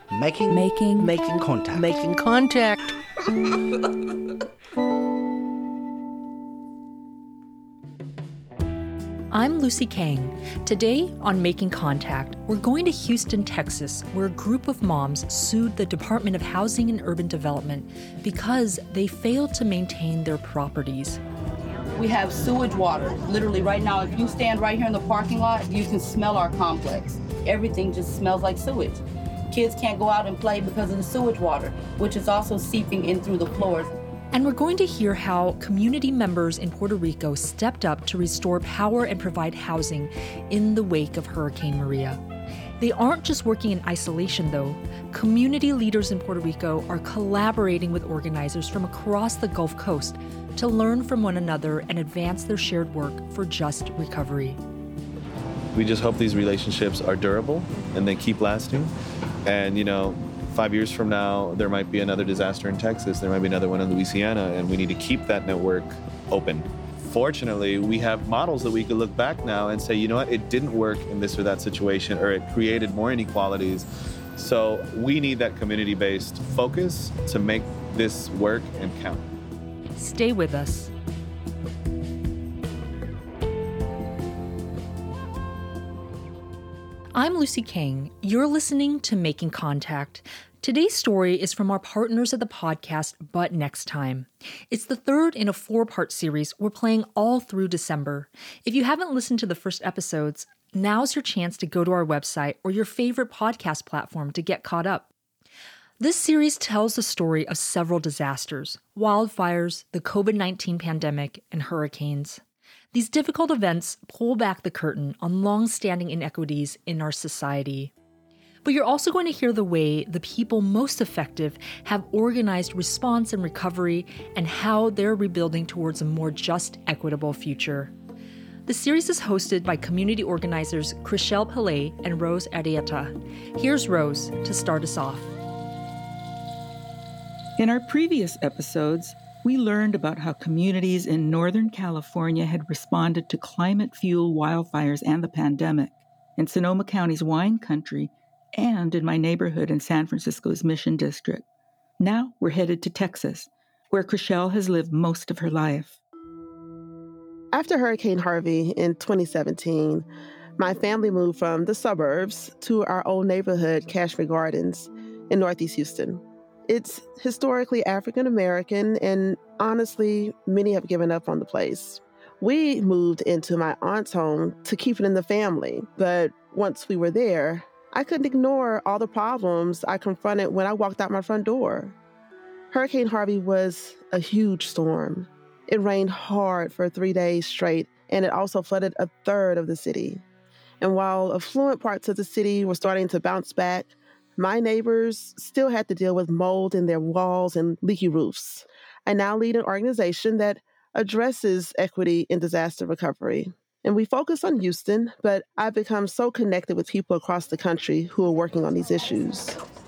Making contact. Making contact. I'm Lucy Kang. Today on Making Contact, we're going to Houston, Texas, where a group of moms sued the Department of Housing and Urban Development because they failed to maintain their properties. We have sewage water. Literally right now, if you stand right here in the parking lot, you can smell our complex. Everything just smells like sewage. Kids can't go out and play because of the sewage water, which is also seeping in through the floors. And we're going to hear how community members in Puerto Rico stepped up to restore power and provide housing in the wake of Hurricane Maria. They aren't just working in isolation, though. Community leaders in Puerto Rico are collaborating with organizers from across the Gulf Coast to learn from one another and advance their shared work for just recovery. We just hope these relationships are durable and they keep lasting. And, 5 years from now, there might be another disaster in Texas. There might be another one in Louisiana, and we need to keep that network open. Fortunately, we have models that we could look back now and say, you know what, it didn't work in this or that situation, or it created more inequalities. So we need that community-based focus to make this work and count. Stay with us. I'm Lucy Kang. You're listening to Making Contact. Today's story is from our partners at the podcast, But Next Time. It's the third in a 4-part series we're playing all through December. If you haven't listened to the first episodes, now's your chance to go to our website or your favorite podcast platform to get caught up. This series tells the story of several disasters: wildfires, the COVID-19 pandemic, and hurricanes. These difficult events pull back the curtain on long-standing inequities in our society. But you're also going to hear the way the people most effective have organized response and recovery and how they're rebuilding towards a more just, equitable future. The series is hosted by community organizers Chriselle Pillay and Rose Arrieta. Here's Rose to start us off. In our previous episodes, we learned about how communities in Northern California had responded to climate-fueled wildfires and the pandemic, in Sonoma County's wine country, and in my neighborhood in San Francisco's Mission District. Now we're headed to Texas, where Chriselle has lived most of her life. After Hurricane Harvey in 2017, my family moved from the suburbs to our old neighborhood, Cashmere Gardens, in Northeast Houston. It's historically African-American, and honestly, many have given up on the place. We moved into my aunt's home to keep it in the family, but once we were there, I couldn't ignore all the problems I confronted when I walked out my front door. Hurricane Harvey was a huge storm. It rained hard for 3 days straight, and it also flooded a third of the city. And while affluent parts of the city were starting to bounce back, my neighbors still had to deal with mold in their walls and leaky roofs. I now lead an organization that addresses equity in disaster recovery. And we focus on Houston, but I've become so connected with people across the country who are working on these issues.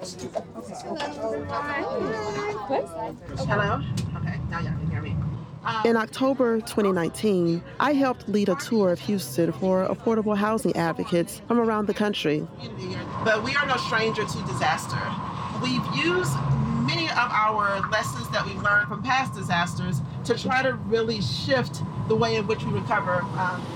Hello? Okay, now y'all can hear me. In October 2019, I helped lead a tour of Houston for affordable housing advocates from around the country. But we are no stranger to disaster. We've used many of our lessons that we've learned from past disasters to try to really shift the way in which we recover.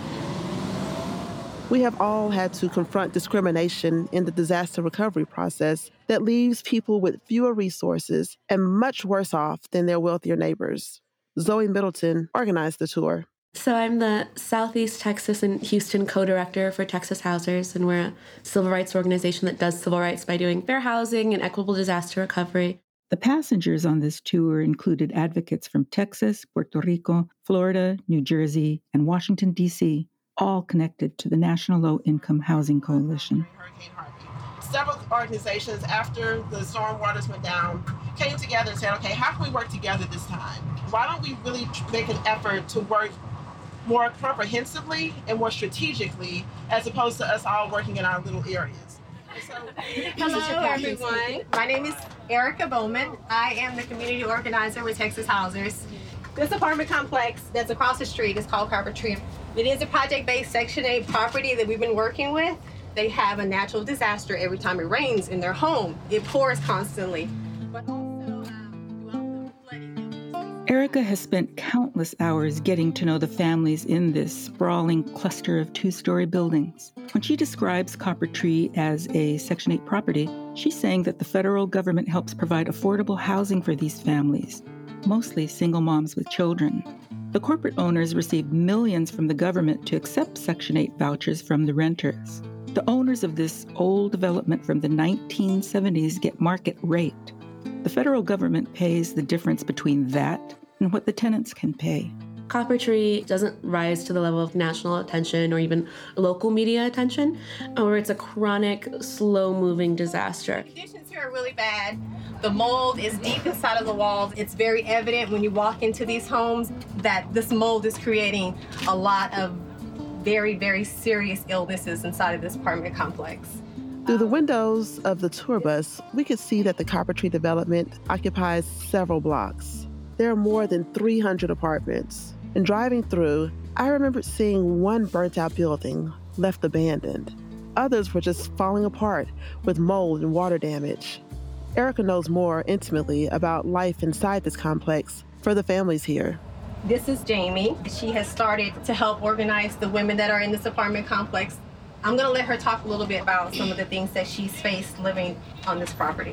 We have all had to confront discrimination in the disaster recovery process that leaves people with fewer resources and much worse off than their wealthier neighbors. Zoe Middleton organized the tour. So I'm the Southeast Texas and Houston co-director for Texas Housers, and we're a civil rights organization that does civil rights by doing fair housing and equitable disaster recovery. The passengers on this tour included advocates from Texas, Puerto Rico, Florida, New Jersey, and Washington, D.C., all connected to the National Low Income Housing Coalition. Several organizations, after the storm waters went down, came together and said, okay, how can we work together this time? Why don't we really make an effort to work more comprehensively and more strategically, as opposed to us all working in our little areas? Hello, everyone. My name is Erica Bowman. I am the community organizer with Texas Housers. This apartment complex that's across the street is called Carpet Tree. It is a project-based Section 8 property that we've been working with they have a natural disaster every time it rains in their home. It pours constantly. But also, throughout the flooding. Erica has spent countless hours getting to know the families in this sprawling cluster of two-story buildings. When she describes Copper Tree as a Section 8 property, she's saying that the federal government helps provide affordable housing for these families, mostly single moms with children. The corporate owners receive millions from the government to accept Section 8 vouchers from the renters. The owners of this old development from the 1970s get market rate. The federal government pays the difference between that and what the tenants can pay. Copper Tree doesn't rise to the level of national attention or even local media attention, or it's a chronic, slow-moving disaster. Conditions here are really bad. The mold is deep inside of the walls. It's very evident when you walk into these homes that this mold is creating a lot of very, very serious illnesses inside of this apartment complex. Through the windows of the tour bus, we could see that the Copper Tree development occupies several blocks. There are more than 300 apartments. And driving through, I remembered seeing one burnt-out building left abandoned. Others were just falling apart with mold and water damage. Erica knows more intimately about life inside this complex for the families here. This is Jamie. She has started to help organize the women that are in this apartment complex. I'm going to let her talk a little bit about some of the things that she's faced living on this property.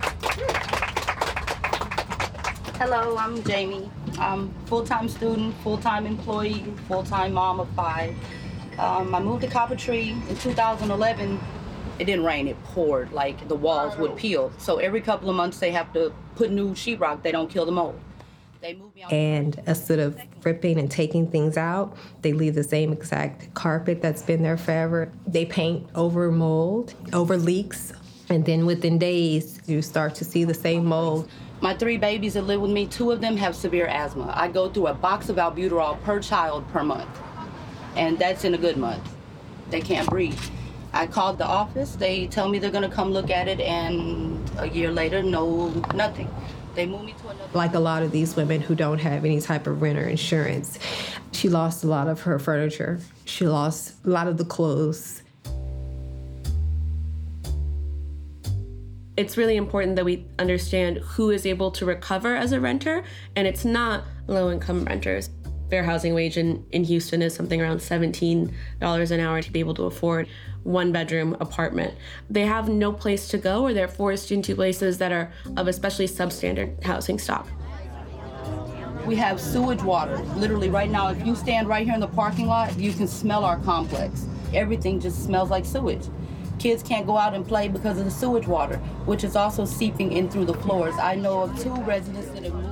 Hello, I'm Jamie. I'm full-time student, full-time employee, full-time mom of 5. I moved to Copper Tree in 2011. It didn't rain, it poured, like the walls would peel. So every couple of months they have to put new sheetrock. They don't kill the mold. They move me on. And instead of ripping and taking things out, they leave the same exact carpet that's been there forever. They paint over mold, over leaks, and then within days you start to see the same mold. My 3 babies that live with me, 2 of them have severe asthma. I go through a box of albuterol per child per month, and that's in a good month. They can't breathe. I called the office. They tell me they're going to come look at it, and a year later, nothing. They moved me to another. Like a lot of these women who don't have any type of renter insurance, she lost a lot of her furniture. She lost a lot of the clothes. It's really important that we understand who is able to recover as a renter, and it's not low-income renters. Fair housing wage in Houston is something around $17 an hour to be able to afford one-bedroom apartment. They have no place to go, or they're forced into places that are of especially substandard housing stock. We have sewage water. Literally right now, if you stand right here in the parking lot, you can smell our complex. Everything just smells like sewage. Kids can't go out and play because of the sewage water, which is also seeping in through the floors. I know of 2 residents that have moved.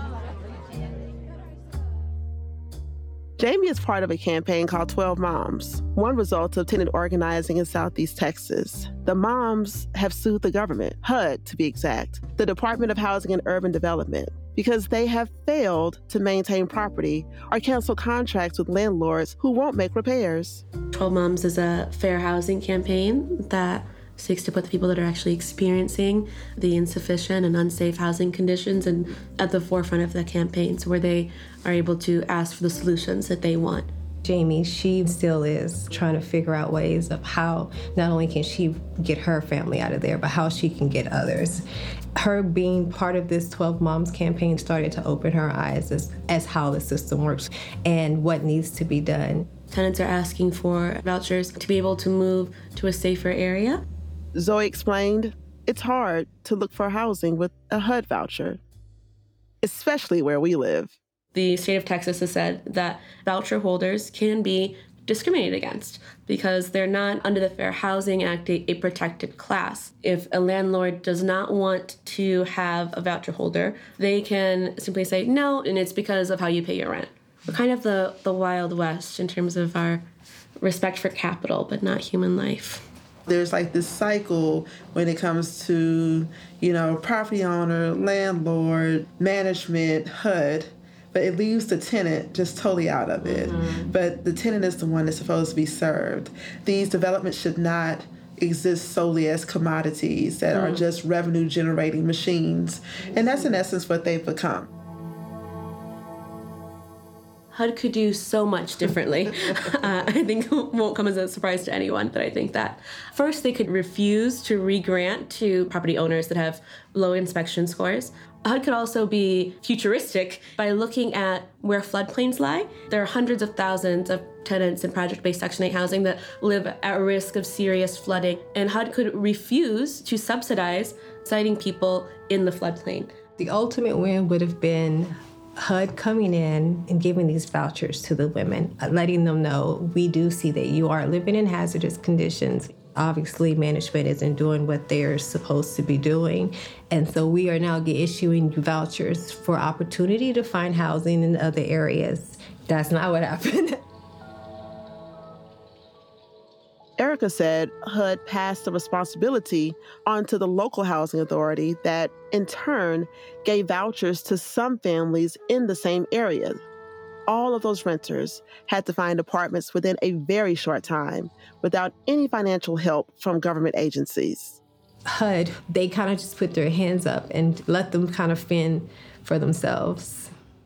Jamie is part of a campaign called 12 Moms, one result of tenant organizing in Southeast Texas. The moms have sued the government, HUD to be exact, the Department of Housing and Urban Development, because they have failed to maintain property or cancel contracts with landlords who won't make repairs. 12 Moms is a fair housing campaign that seeks to put the people that are actually experiencing the insufficient and unsafe housing conditions and at the forefront of the campaigns, where they are able to ask for the solutions that they want. Jamie, she still is trying to figure out ways of how not only can she get her family out of there, but how she can get others. Her being part of this 12 Moms campaign started to open her eyes as how the system works and what needs to be done. Tenants are asking for vouchers to be able to move to a safer area. Zoe explained, it's hard to look for housing with a HUD voucher, especially where we live. The state of Texas has said that voucher holders can be discriminated against because they're not under the Fair Housing Act a protected class. If a landlord does not want to have a voucher holder, they can simply say no, and it's because of how you pay your rent. We're kind of the Wild West in terms of our respect for capital, but not human life. There's like this cycle when it comes to, property owner, landlord, management, HUD, but it leaves the tenant just totally out of it. Mm-hmm. But the tenant is the one that's supposed to be served. These developments should not exist solely as commodities that are just revenue generating machines. And that's in essence what they've become. HUD could do so much differently. I think it won't come as a surprise to anyone, but I think that first they could refuse to re-grant to property owners that have low inspection scores. HUD could also be futuristic by looking at where floodplains lie. There are hundreds of thousands of tenants in project-based Section 8 housing that live at risk of serious flooding, and HUD could refuse to subsidize siting people in the floodplain. The ultimate win would have been HUD coming in and giving these vouchers to the women, letting them know, we do see that you are living in hazardous conditions. Obviously, management isn't doing what they're supposed to be doing. And so we are now issuing vouchers for opportunity to find housing in other areas. That's not what happened. Erica said HUD passed the responsibility onto the local housing authority that, in turn, gave vouchers to some families in the same area. All of those renters had to find apartments within a very short time without any financial help from government agencies. HUD, they kind of just put their hands up and let them kind of fend for themselves.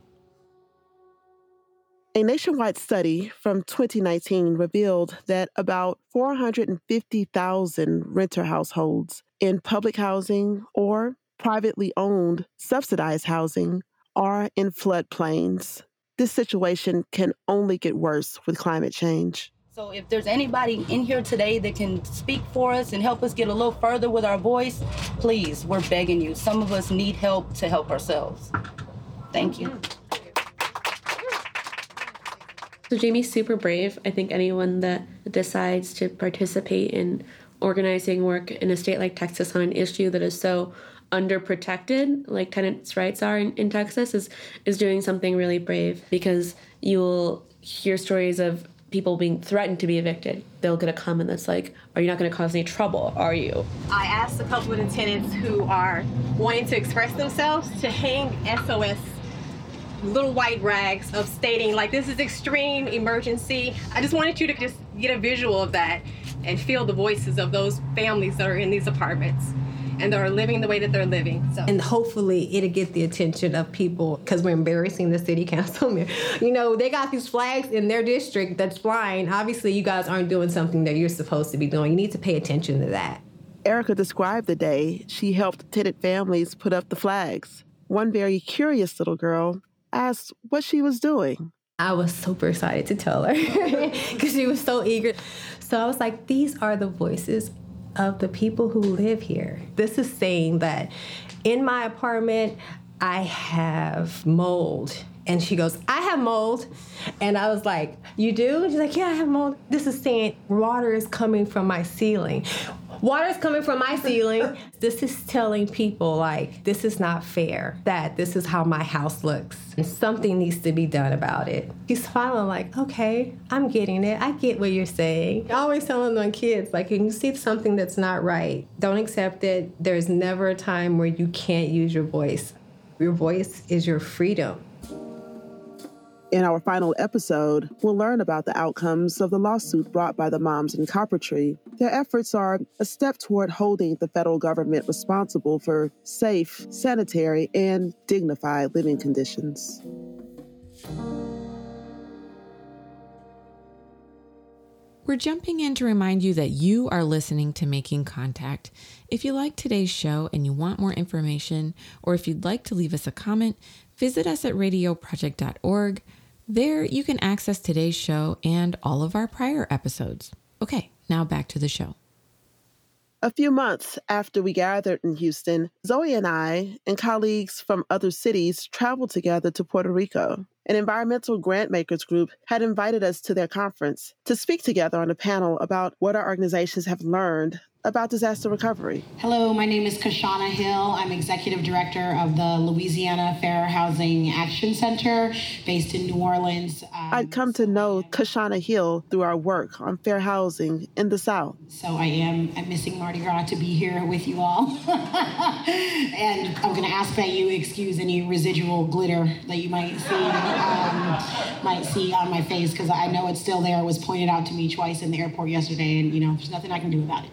A nationwide study from 2019 revealed that about 450,000 renter households in public housing or privately owned subsidized housing are in floodplains. This situation can only get worse with climate change. So if there's anybody in here today that can speak for us and help us get a little further with our voice, please, we're begging you. Some of us need help to help ourselves. Thank you. So Jamie's super brave. I think anyone that decides to participate in organizing work in a state like Texas on an issue that is so underprotected, like tenants' rights are in Texas, is doing something really brave, because you'll hear stories of people being threatened to be evicted. They'll get a comment that's like, are you not going to cause any trouble, are you? I asked a couple of the tenants who are wanting to express themselves to hang SOS little white rags of stating, like, this is extreme emergency. I just wanted you to just get a visual of that and feel the voices of those families that are in these apartments and that are living the way that they're living. So. And hopefully it'll get the attention of people, because we're embarrassing the city council. You know, they got these flags in their district that's flying. Obviously, you guys aren't doing something that you're supposed to be doing. You need to pay attention to that. Erica described the day she helped tenant families put up the flags. One very curious little girl asked what she was doing. I was super excited to tell her because she was so eager. So I was like, these are the voices of the people who live here. This is saying that in my apartment, I have mold. And she goes, I have mold. And I was like, you do? She's like, yeah, I have mold. This is saying water is coming from my ceiling. Water is coming from my ceiling. This is telling people, like, this is not fair, that this is how my house looks. And something needs to be done about it. She's smiling like, okay, I'm getting it. I get what you're saying. I always telling my kids, like, when you see something that's not right, don't accept it. There's never a time where you can't use your voice. Your voice is your freedom. In our final episode, we'll learn about the outcomes of the lawsuit brought by the moms in Coppertree. Their efforts are a step toward holding the federal government responsible for safe, sanitary, and dignified living conditions. We're jumping in to remind you that you are listening to Making Contact. If you like today's show and you want more information, or if you'd like to leave us a comment, visit us at radioproject.org. There, you can access today's show and all of our prior episodes. Okay, now back to the show. A few months after we gathered in Houston, Zoe and I and colleagues from other cities traveled together to Puerto Rico. An environmental grantmakers group had invited us to their conference to speak together on a panel about what our organizations have learned about disaster recovery. Hello, my name is Kashana Hill. I'm Executive Director of the Louisiana Fair Housing Action Center based in New Orleans. I'd come to know Kashana Hill through our work on fair housing in the South. So I'm missing Mardi Gras to be here with you all. And I'm going to ask that you excuse any residual glitter that you might see on my face, because I know it's still there. It was pointed out to me twice in the airport yesterday, and there's nothing I can do about it.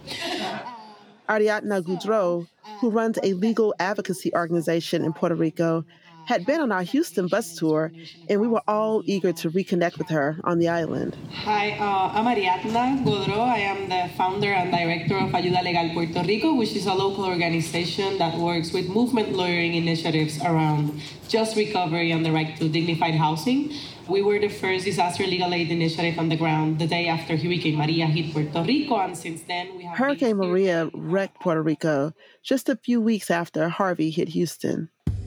Ariadna Goudreau, who runs a legal advocacy organization in Puerto Rico, had been on our Houston bus tour, and we were all eager to reconnect with her on the island. Hi, I'm Ariadna Godro. I am the founder and director of Ayuda Legal Puerto Rico, which is a local organization that works with movement lawyering initiatives around just recovery and the right to dignified housing. We were the first disaster legal aid initiative on the ground the day after Hurricane Maria hit Puerto Rico, and since then we have... Hurricane Maria wrecked Puerto Rico just a few weeks after Harvey hit Houston.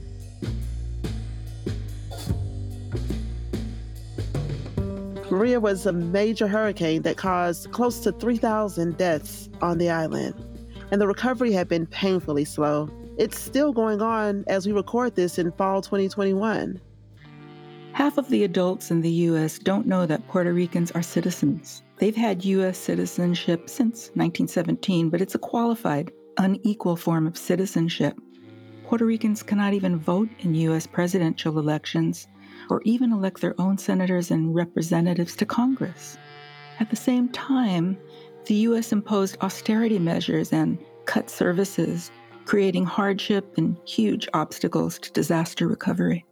Maria was a major hurricane that caused close to 3,000 deaths on the island, and the recovery had been painfully slow. It's still going on as we record this in fall 2021. Half of the adults in the U.S. don't know that Puerto Ricans are citizens. They've had U.S. citizenship since 1917, but it's a qualified, unequal form of citizenship. Puerto Ricans cannot even vote in U.S. presidential elections or even elect their own senators and representatives to Congress. At the same time, the U.S. imposed austerity measures and cut services, creating hardship and huge obstacles to disaster recovery.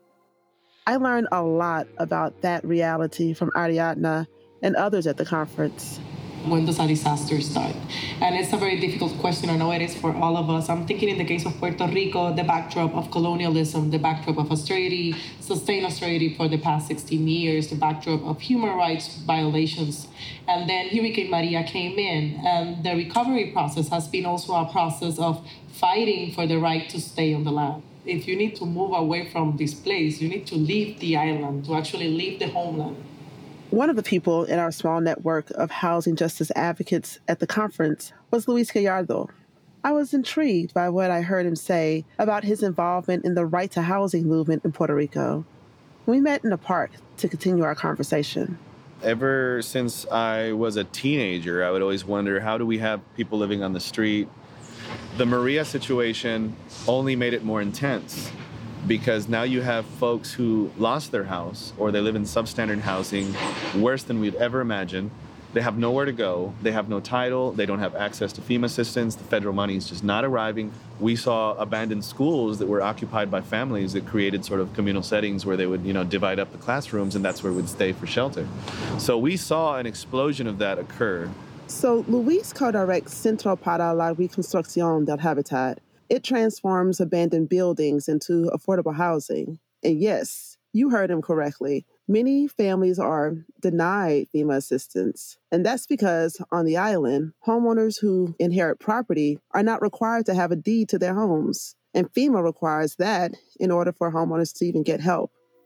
I learned a lot about that reality from Ariadna and others at the conference. When does a disaster start? And it's a very difficult question. I know it is for all of us. I'm thinking in the case of Puerto Rico, the backdrop of colonialism, the backdrop of austerity, sustained austerity for the past 16 years, the backdrop of human rights violations. And then Hurricane Maria came in, and the recovery process has been also a process of fighting for the right to stay on the land. If you need to move away from this place, you need to leave the island, to actually leave the homeland. One of the people in our small network of housing justice advocates at the conference was Luis Gallardo. I was intrigued by what I heard him say about his involvement in the right to housing movement in Puerto Rico. We met in a park to continue our conversation. Ever since I was a teenager, I would always wonder, how do we have people living on the street? The Maria situation only made it more intense, because now you have folks who lost their house or they live in substandard housing, worse than we'd ever imagined. They have nowhere to go. They have no title. They don't have access to FEMA assistance. The federal money is just not arriving. We saw abandoned schools that were occupied by families that created sort of communal settings where they would, divide up the classrooms, and that's where we'd stay for shelter. So we saw an explosion of that occur. So Luis co-directs Centro para la Reconstrucción del Hábitat. It transforms abandoned buildings into affordable housing. And yes, you heard him correctly. Many families are denied FEMA assistance. And that's because on the island, homeowners who inherit property are not required to have a deed to their homes. And FEMA requires that in order for homeowners to even get help.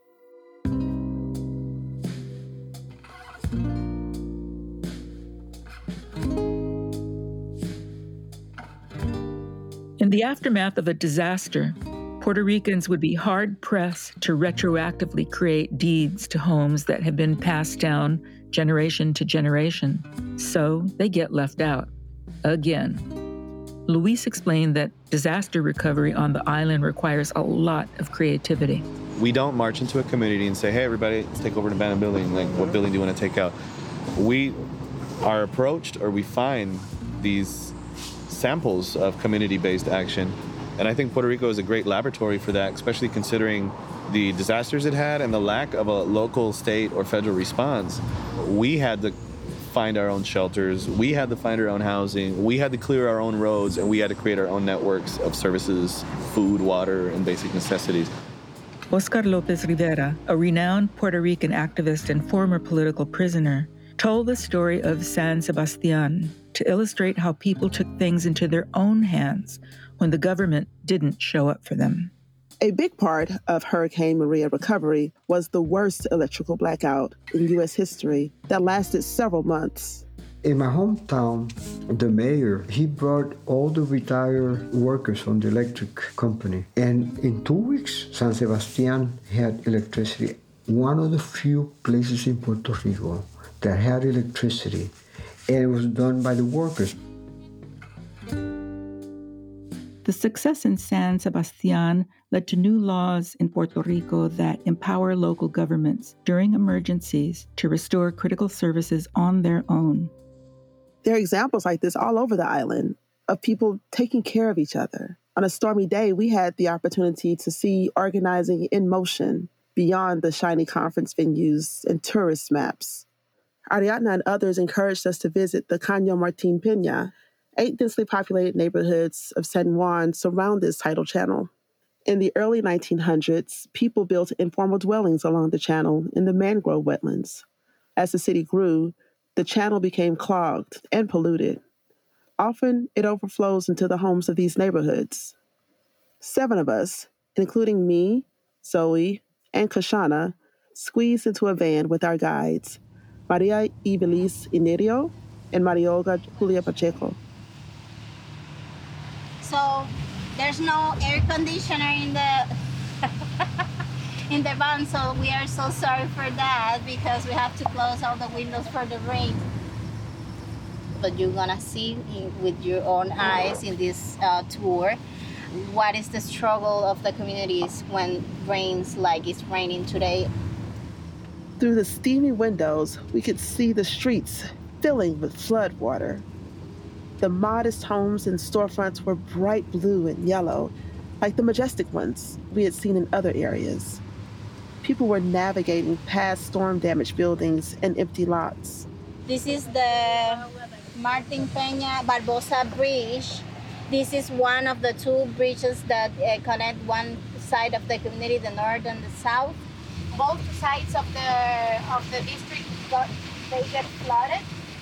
In the aftermath of a disaster, Puerto Ricans would be hard-pressed to retroactively create deeds to homes that have been passed down generation to generation. So they get left out. Again. Luis explained that disaster recovery on the island requires a lot of creativity. We don't march into a community and say, hey, everybody, let's take over an abandoned building. Like, what building do you want to take out? We are approached, or we find these samples of community-based action. And I think Puerto Rico is a great laboratory for that, especially considering the disasters it had and the lack of a local, state, or federal response. We had to find our own shelters. We had to find our own housing. We had to clear our own roads, and we had to create our own networks of services, food, water, and basic necessities. Oscar Lopez Rivera, a renowned Puerto Rican activist and former political prisoner, told the story of San Sebastián to illustrate how people took things into their own hands when the government didn't show up for them. A big part of Hurricane Maria recovery was the worst electrical blackout in U.S. history that lasted several months. In my hometown, the mayor, he brought all the retired workers from the electric company. And in 2 weeks, San Sebastián had electricity. One of the few places in Puerto Rico that had electricity, and it was done by the workers. The success in San Sebastián led to new laws in Puerto Rico that empower local governments during emergencies to restore critical services on their own. There are examples like this all over the island of people taking care of each other. On a stormy day, we had the opportunity to see organizing in motion beyond the shiny conference venues and tourist maps. Ariadna and others encouraged us to visit the Caño Martín Peña. 8 densely populated neighborhoods of San Juan surround this tidal channel. In the early 1900s, people built informal dwellings along the channel in the mangrove wetlands. As the city grew, the channel became clogged and polluted. Often, it overflows into the homes of these neighborhoods. 7 of us, including me, Zoe, and Kashana, squeezed into a van with our guides, Maria Ibelis Inerio and Maria Olga Julia Pacheco. So there's no air conditioner in the in the van, so we are so sorry for that because we have to close all the windows for the rain. But you're gonna see with your own eyes in this tour what is the struggle of the communities when rains like it's raining today. Through the steamy windows, we could see the streets filling with flood water. The modest homes and storefronts were bright blue and yellow, like the majestic ones we had seen in other areas. People were navigating past storm-damaged buildings and empty lots. This is the Martín Peña Barbosa Bridge. This is one of the 2 bridges that connect one side of the community, the north and the south. Both sides of the district they get flooded.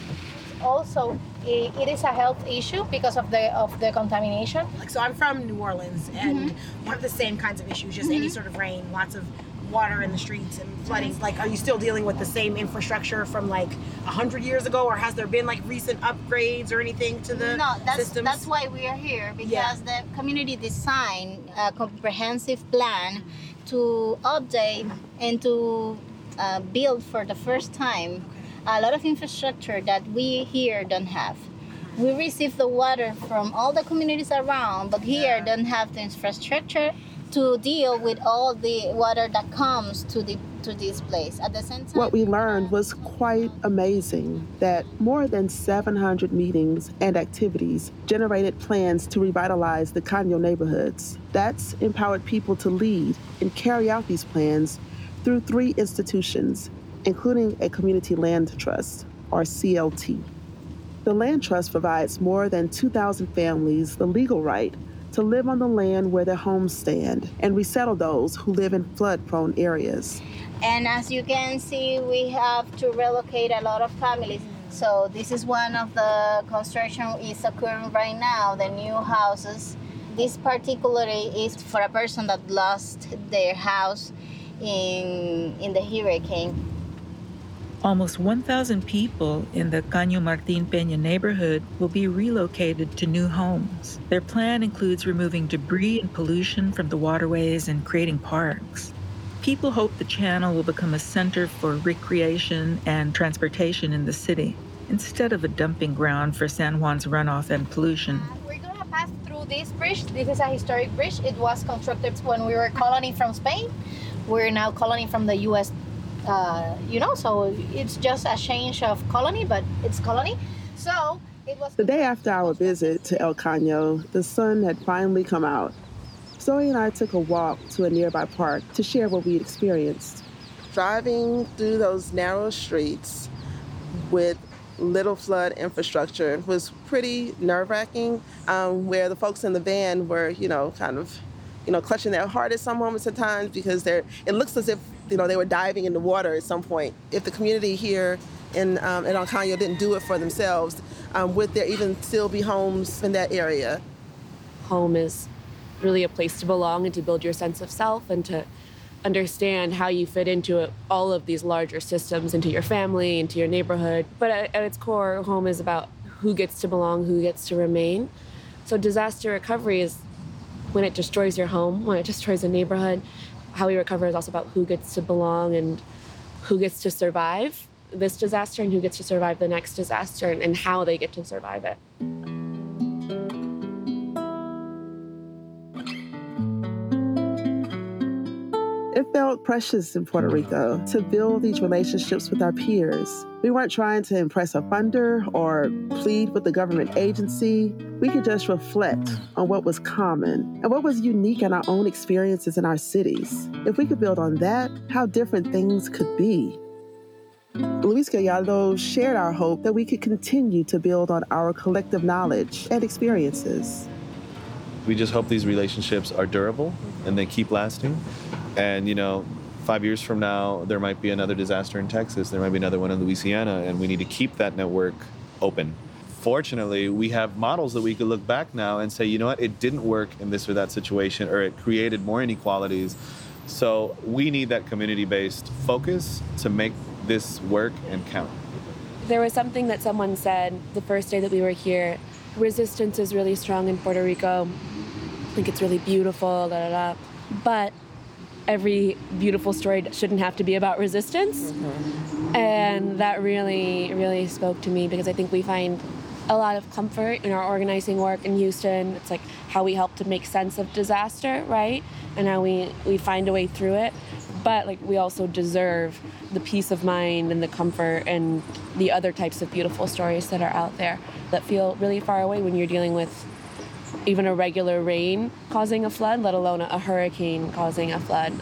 Also, it is a health issue because of the contamination. So I'm from New Orleans, and we have the same kinds of issues. Just any sort of rain, lots of water in the streets and flooding. Like, are you still dealing with the same infrastructure from like 100 years ago, or has there been like recent upgrades or anything to the systems? That's why we are here, because the community designed a comprehensive plan to update and to build for the first time a lot of infrastructure that we here don't have. We receive the water from all the communities around, but here don't have the infrastructure to deal with all the water that comes to this place. At the same time, what we learned was quite amazing, that more than 700 meetings and activities generated plans to revitalize the Caño neighborhoods. That's empowered people to lead and carry out these plans through 3 institutions, including a community land trust, or CLT. The land trust provides more than 2,000 families the legal right to live on the land where their homes stand and resettle those who live in flood-prone areas. And as you can see, we have to relocate a lot of families. So this is one of the construction is occurring right now, the new houses. This particularly is for a person that lost their house in the hurricane. Almost 1,000 people in the Caño Martín Peña neighborhood will be relocated to new homes. Their plan includes removing debris and pollution from the waterways and creating parks. People hope the channel will become a center for recreation and transportation in the city, instead of a dumping ground for San Juan's runoff and pollution. We're going to pass through this bridge. This is a historic bridge. It was constructed when we were colony from Spain. We're now colony from the U.S., so it's just a change of colony, but it's colony. So it was. The day after our visit to El Caño, the sun had finally come out. Zoe and I took a walk to a nearby park to share what we'd experienced. Driving through those narrow streets with little flood infrastructure was pretty nerve-wracking, where the folks in the van were, clutching their heart at some moments at times, because it looks as if they were diving in the water at some point. If the community here in El Caño didn't do it for themselves, would there even still be homes in that area? Home is really a place to belong and to build your sense of self and to understand how you fit into all of these larger systems, into your family, into your neighborhood. But at its core, home is about who gets to belong, who gets to remain. So disaster recovery is when it destroys your home, when it destroys a neighborhood. How we recover is also about who gets to belong and who gets to survive this disaster and who gets to survive the next disaster and how they get to survive it. If felt precious in Puerto Rico to build these relationships with our peers. We weren't trying to impress a funder or plead with the government agency. We could just reflect on what was common and what was unique in our own experiences in our cities. If we could build on that, how different things could be. Luis Gallardo shared our hope that we could continue to build on our collective knowledge and experiences. We just hope these relationships are durable and they keep lasting. And, 5 years from now, there might be another disaster in Texas. There might be another one in Louisiana, and we need to keep that network open. Fortunately, we have models that we could look back now and say, you know what, it didn't work in this or that situation, or it created more inequalities. So we need that community-based focus to make this work and count. There was something that someone said the first day that we were here. Resistance is really strong in Puerto Rico. I think it's really beautiful, But every beautiful story shouldn't have to be about resistance. Mm-hmm. And that really, really spoke to me, because I think we find a lot of comfort in our organizing work in Houston. It's like how we help to make sense of disaster, right? And how we find a way through it. But we also deserve the peace of mind and the comfort and the other types of beautiful stories that are out there that feel really far away when you're dealing with even a regular rain causing a flood, let alone a hurricane causing a flood.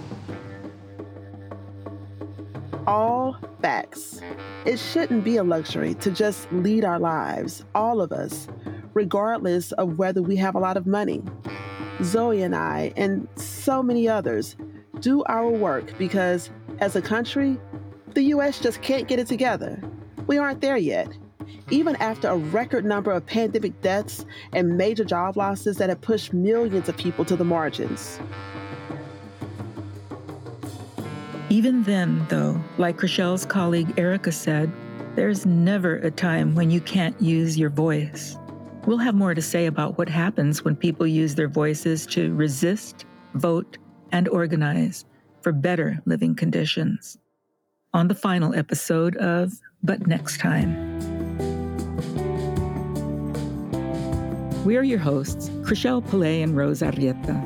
All facts. It shouldn't be a luxury to just lead our lives, all of us, regardless of whether we have a lot of money. Zoe and I, and so many others, do our work because, as a country, the U.S. just can't get it together. We aren't there yet. Even after a record number of pandemic deaths and major job losses that have pushed millions of people to the margins. Even then, though, like Chrishelle's colleague Erica said, there's never a time when you can't use your voice. We'll have more to say about what happens when people use their voices to resist, vote, and organize for better living conditions. On the final episode of But Next Time. We are your hosts, Chrishell Pillay and Rose Arrieta.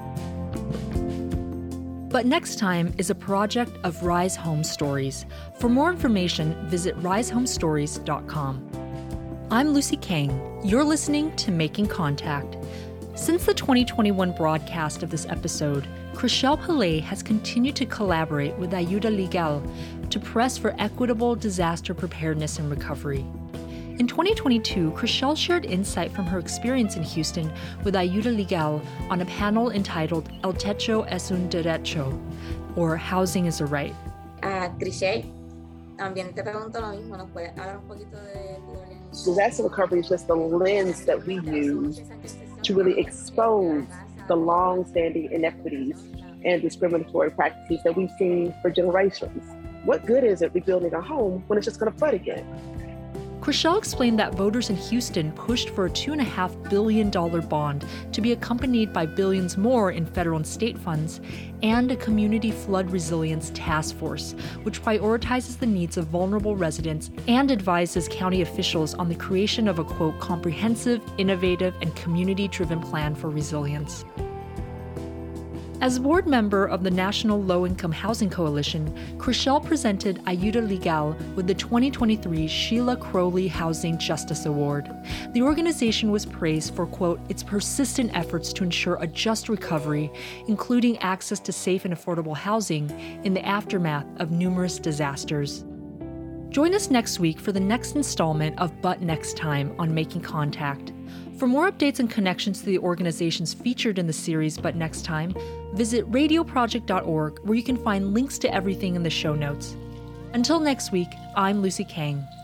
But Next Time is a project of Rise Home Stories. For more information, visit risehomestories.com. I'm Lucy Kang. You're listening to Making Contact. Since the 2021 broadcast of this episode, Chrishell Pillay has continued to collaborate with Ayuda Legal to press for equitable disaster preparedness and recovery. In 2022, Chrishell shared insight from her experience in Houston with Ayuda Legal on a panel entitled El Techo es un Derecho, or Housing is a Right. Chrishell, también te pregunto lo mismo, ¿nos puedes hablar un poquito de tu organización? Disaster recovery is just the lens that we use to really expose the long-standing inequities and discriminatory practices that we've seen for generations. What good is it rebuilding a home when it's just going to flood again? Chrishell explained that voters in Houston pushed for a $2.5 billion bond to be accompanied by billions more in federal and state funds, and a community flood resilience task force, which prioritizes the needs of vulnerable residents and advises county officials on the creation of a, quote, comprehensive, innovative, and community-driven plan for resilience. As board member of the National Low-Income Housing Coalition, Chrishell presented Ayuda Legal with the 2023 Sheila Crowley Housing Justice Award. The organization was praised for, quote, its persistent efforts to ensure a just recovery, including access to safe and affordable housing in the aftermath of numerous disasters. Join us next week for the next installment of But Next Time on Making Contact. For more updates and connections to the organizations featured in the series But Next Time, visit radioproject.org, where you can find links to everything in the show notes. Until next week, I'm Lucy Kang.